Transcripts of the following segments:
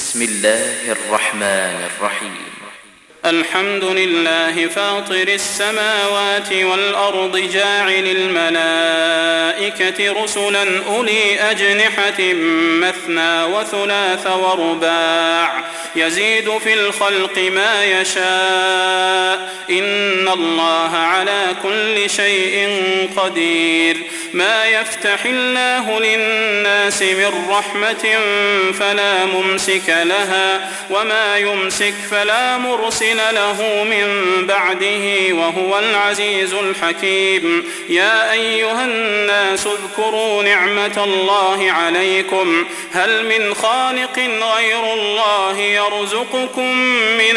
بسم الله الرحمن الرحيم. الحمد لله فاطر السماوات والأرض جاعل الملائكة رسلا أولي أجنحة مثنى وثلاث ورباع يزيد في الخلق ما يشاء إن الله على كل شيء قدير. ما يفتح الله للناس من رحمة فلا ممسك لها وما يمسك فلا مرسل له من بعده وهو العزيز الحكيم. يا أيها الناس اذكروا نعمة الله عليكم هل من خالق غير الله يرزقكم من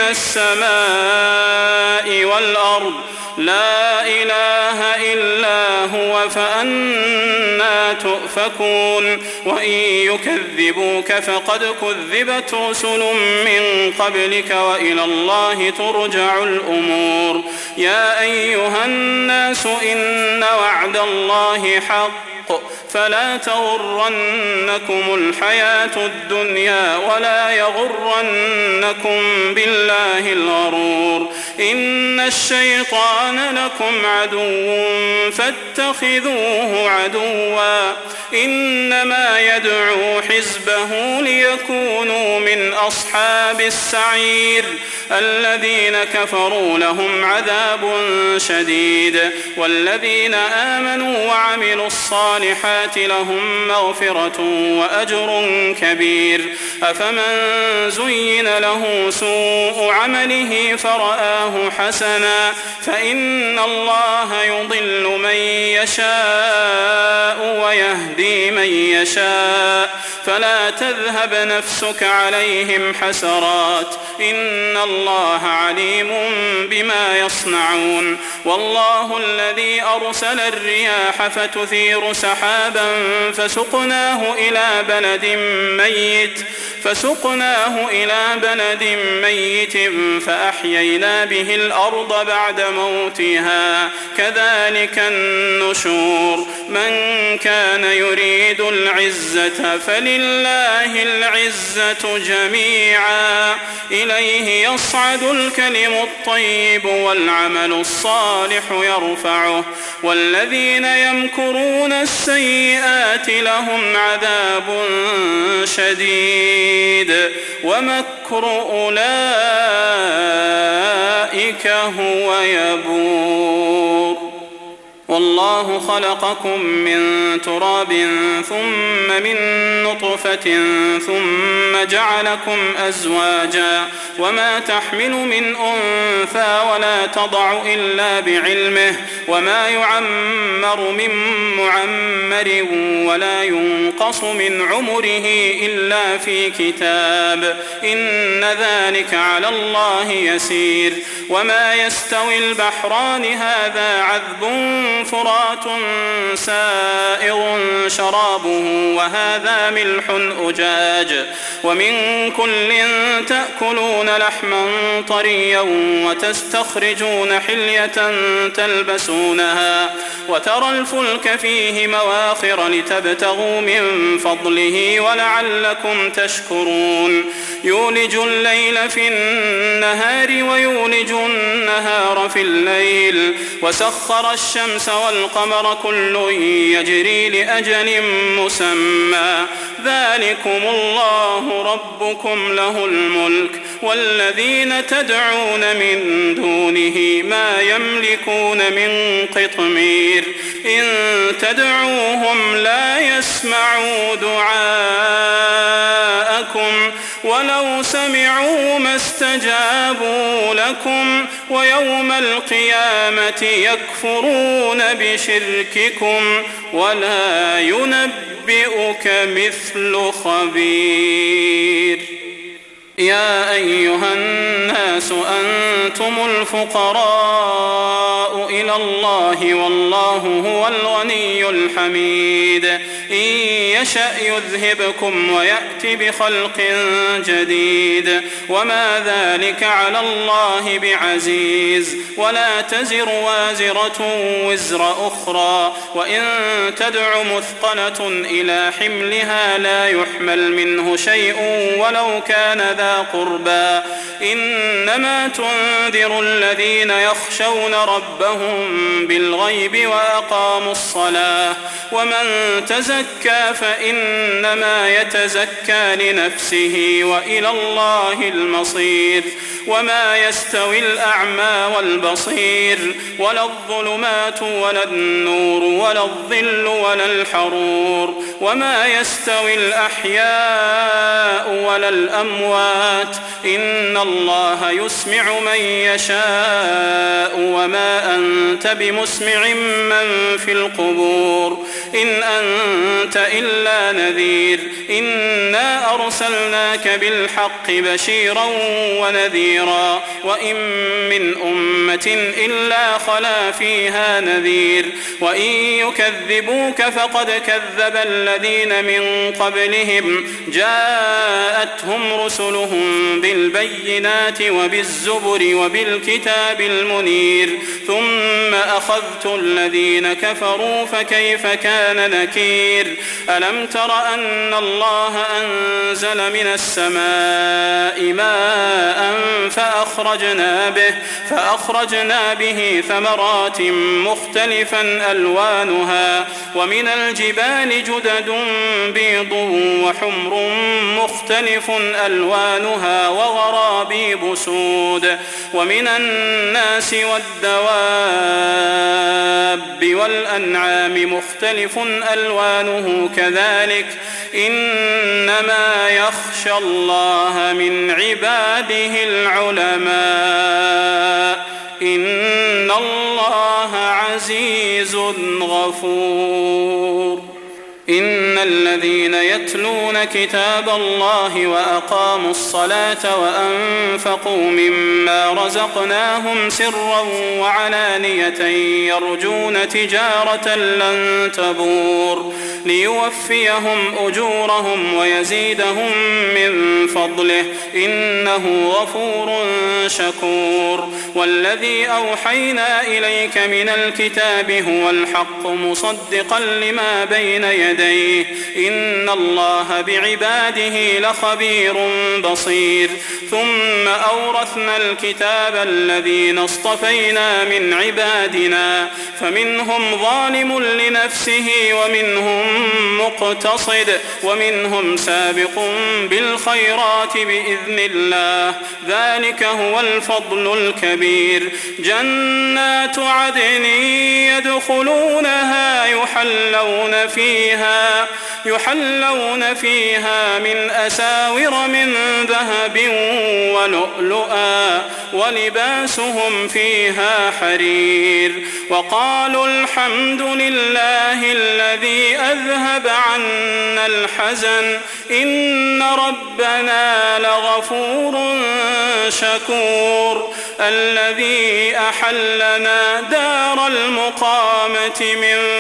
السماء والأرض لا إله إلا هو فأنى تؤفكون. وإن يكذبوك فقد كذبت رسل من قبلك وإلى الله ترجع الأمور. يا أيها الناس إن وعد الله حق فلا تغرنكم الحياة الدنيا ولا يغرنكم بالله الغرور. إن الشيطان لكم عدو فاتخذوه عدوا إنما يدعو حزبه ليكونوا من أصحاب السعير. الذين كفروا لهم عذاب شديد والذين آمنوا وعملوا الصالحات لهم مغفرة وأجر كبير. أفمن زين له سوء عمله فرآه حسنا فإن الله يضل من يشاء ويهدي من يشاء فلا تذهب نفسك عليهم حسرات إن الله عليم بما يصنعون. والله الذي أرسل الرياح فتثير سحابا فسقناه إلى بلد ميت فأحيينا به الأرض بعد موتها كذلك النشور. من كان يريد العزة فلله العزة جميعا إليه يصعد الكلم الطيب والعمل الصالح يرفعه والذين يمكرون السيئات لهم عذاب شديد ومكر أولئك هو يبور. والله خلقكم من تراب ثم من نطفة ثم جعلكم أزواجا وما تحمل من أنثى ولا تضع إلا بعلمه وما يعمر من معمر ولا ينقص من عمره إلا في كتاب إن ذلك على الله يسير. وما يستوي البحران هذا عذب فرات سائغ شرابه وهذا ملح أجاج ومن كل تأكلون لحما طريا وتستخرجون حلية تلبسونها وترى الفلك فيه مواخر لتبتغوا من فضله ولعلكم تشكرون. يولج الليل في النهار ويولج النهار في الليل وسخر الشمس والقمر كل يجري لأجل مسمى ذلكم الله ربكم له الملك والذين تدعون من دونه ما يملكون من قطمير. إن تدعوهم لا يسمعوا دعاءكم ولو سمعوا ما استجابوا لكم ويوم القيامة يكفرون بشرككم ولا ينبئك مثل خبير. يا أيها الناس أنتم الفقراء إلى الله والله هو الغني الحميد. إن يشأ يذهبكم ويأت بخلق جديد وما ذلك على الله بعزيز. ولا تزر وازرة وزر أخرى وإن تدع مثقلة إلى حملها لا يحمل منه شيء ولو كان ذا قربى إنما تنذر الذين يخشون ربهم بالغيب وأقاموا الصلاة ومن تزكى فإنما يتزكى لنفسه وإلى الله المصير. وما يستوي الأعمى والبصير ولا الظلمات ولا النور ولا الظل ولا الحرور وما يستوي الأحياء ولا الأموات إن الله يسمع من يشاء وما أنت بمسمع من في القبور إن أنت إلا نذير إنا أرسلناك بالحق بشيرا ونذيرا وإن من أمة إلا خلا فيها نذير وإن يكذبوك فقد كذب الذين من قبلهم جاءتهم رسلهم بالبينات وبالزبر وبالكتاب المنير ثم أخذت الذين كفروا فكيف كان نكير. ألم تر أن الله أنزل من السماء ماء فأخرجنا به ثمرات مختلفا ألوانها ومن الجبال جدد بيض وحمر مختلف ألوانها وغرابيب سود ومن الناس والدواب والأنعام مختلف ألوانه كذلك إنما يخشى الله من عباده العلماء إن الله عزيز غفور. إن الذين يتلون كتاب الله وأقاموا الصلاة وأنفقوا مما رزقناهم سرا وعلانية يرجون تجارة لن تبور ليوفيهم أجورهم ويزيدهم من فضله إنه غفور شكور. والذي أوحينا إليك من الكتاب هو الحق مصدقا لما بين يديه إن الله بعباده لخبير بصير. ثم أورثنا الكتاب الذين اصطفينا من عبادنا فمنهم ظالم لنفسه ومنهم مقتصد ومنهم سابق بالخيرات بإذن الله ذلك هو الفضل الكبير. جنات عدن يدخلونها يحلون فيها من أساور من ذهب ولؤلؤا ولباسهم فيها حرير. وقالوا الحمد لله الذي أذهب عنا الحزن إن ربنا لغفور شكور. الذي أحلنا دار المقامة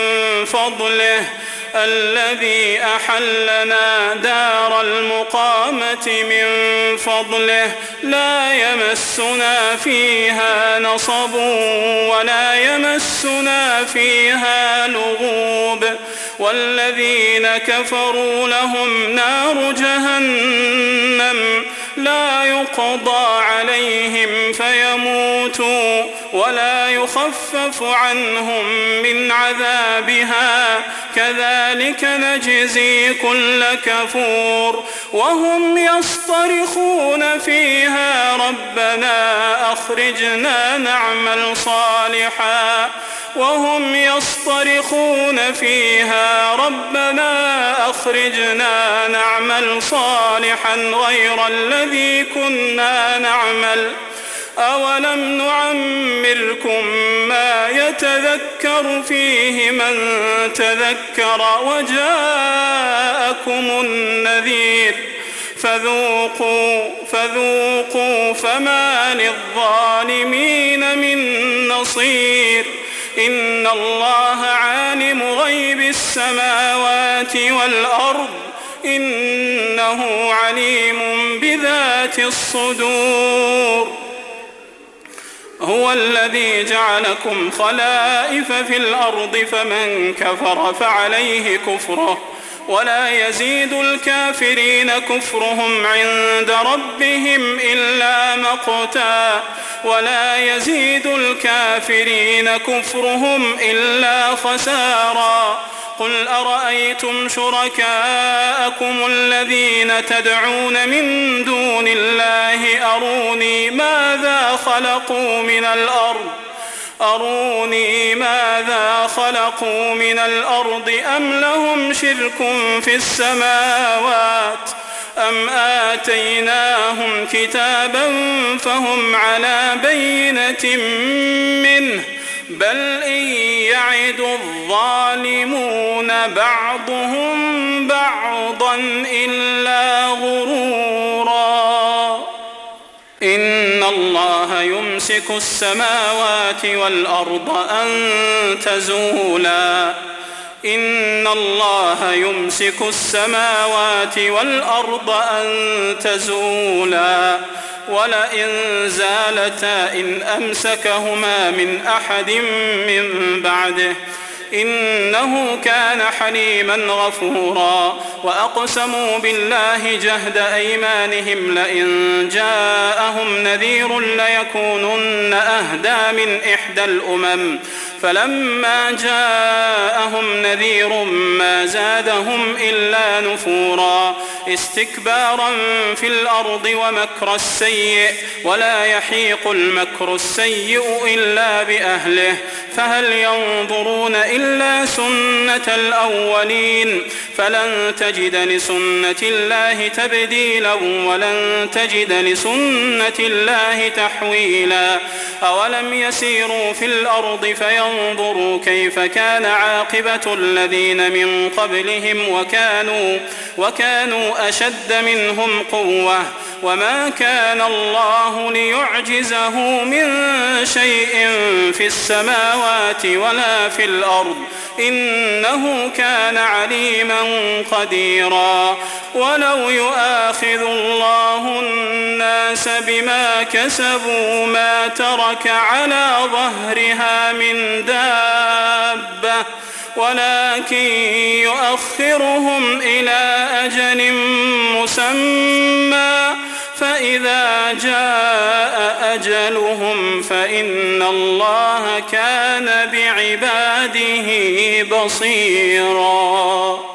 من فضله لا يمسنا فيها نصب ولا يمسنا فيها لغوب. والذين كفروا لهم نار جهنم لا يقضى عليهم فيموتوا ولا يخفف عنهم من عذابها كذلك نجزي كل كفور. وهم يصطرخون فيها ربنا أخرجنا نعمل صالحا غير الذي كنا نعمل أولم نعمركم ما يتذكر فيه من تذكر وجاءكم النذير فذوقوا فما للظالمين من نصير. إن الله عالم غيب السماوات والأرض إنه عليم بذات الصدور. هو الذي جعلكم خلائف في الأرض فمن كفر فعليه كفره ولا يزيد الكافرين كفرهم عند ربهم إلا مقتا ولا يزيد الكافرين كفرهم إلا خسارا. قل أرأيتم شركاءكم الذين تدعون من دون الله أروني ماذا خلقوا من الأرض أم لهم شرك في السماوات أم آتيناهم كتابا فهم على بينة منه بل إن يعد الظالمون بعضهم بعضا إلا غرورا. إن الله يمسك السماوات والأرض أن تزولا ولئن زالتا إن أمسكهما من أحد من بعده إنه كان حليما غفورا. وأقسموا بالله جهد أيمانهم لئن جاءهم نذير ليكونن أهدى من إحدى الأمم فلما جاءهم نذير ما زادهم إلا نفورا استكبارا في الأرض ومكر السيء ولا يحيق المكر السيء إلا بأهله فهل ينظرون إلا سنة الأولين فلن تجد لسنة الله تبديلا ولن تجد لسنة الله تحويلا. أولم يسيروا في الأرض فينظروا كيف كان عاقبة الذين من قبلهم وكانوا أشد منهم قوة وما كان الله ليعجزه من شيء في السماوات ولا في الأرض إنه كان عليما قديرا. ولو يؤاخذ الله الناس بما كسبوا ما ترك على ظهرها من دابة ولكن يؤخرهم إلى أجل مسمى فإذا جاء أجلهم فإن الله كان بعباده بصيرا.